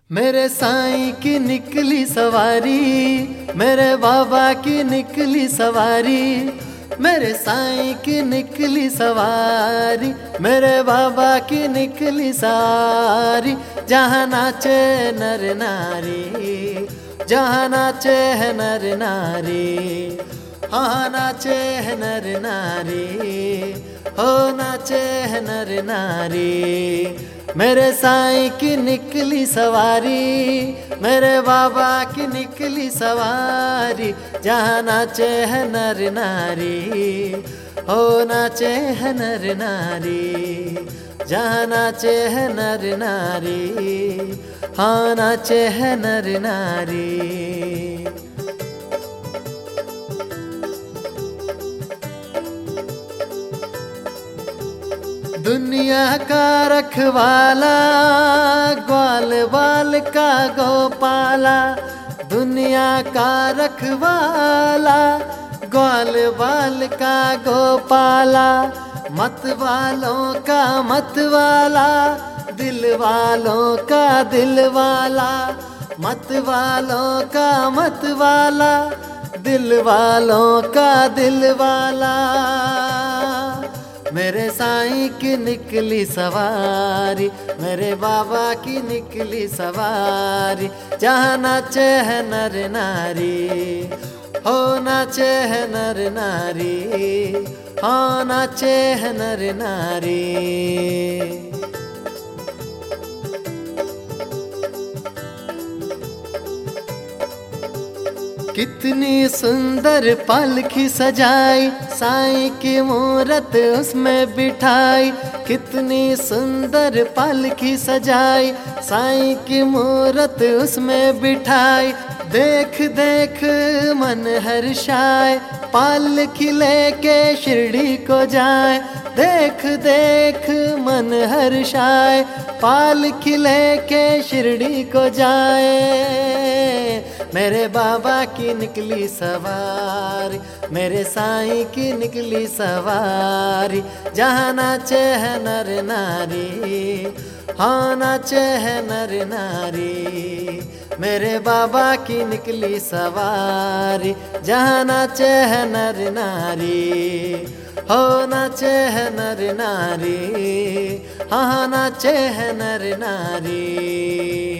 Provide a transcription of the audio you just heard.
मेरे साईं की निकली सवारी, मेरे बाबा की निकली सवारी, मेरे साईं की निकली सवारी, मेरे बाबा की निकली सवारी। जहाँ नाचे नर नारी, जहाँ नाचे है नर नारी, हाँ नाचे है नर नारी, हो नाचे है नर नारी। मेरे साईं की निकली सवारी, मेरे बाबा की निकली सवारी। जहाँ नाचे है नर नारी, हो नाचे है नर नारी, जहाँ नाचे है नर नारी, हाँ नाचे है नर नारी। दुनिया का रखवाला, ग्वाल बाल का गोपाला, दुनिया का रखवाला, ग्वाल बाल का गोपाला। मत वालों का मत वाला, दिल वालों का दिल वाला, मत वालों का मत वाला, दिल वालों का दिल वाला। मेरे साईं की निकली सवारी, मेरे बाबा की निकली सवारी। जहाँ नाचे है नर नारी, हो नाचे है नर नारी, हाँ नाचे है नर नारी। कितनी सुंदर पालकी सजाई, साईं की मूरत उसमें बिठाई। कितनी सुंदर पालकी सजाई, साईं की मूरत उसमें बिठाई। देख देख मन हर्षाए, पालकी लेके शिरडी को जाए। देख देख मन हर्षाए, पालकी लेके शिरडी को जाए। मेरे बाबा की निकली सवारी, मेरे साईं की निकली सवारी। जहाँ नाचे है नर नारी, हाँ नाचे है नर नारी। मेरे बाबा की निकली सवारी। जहाँ नाचे है नर नारी, हो नाचे है नर नारी, हाँ नाचे है नर नारी।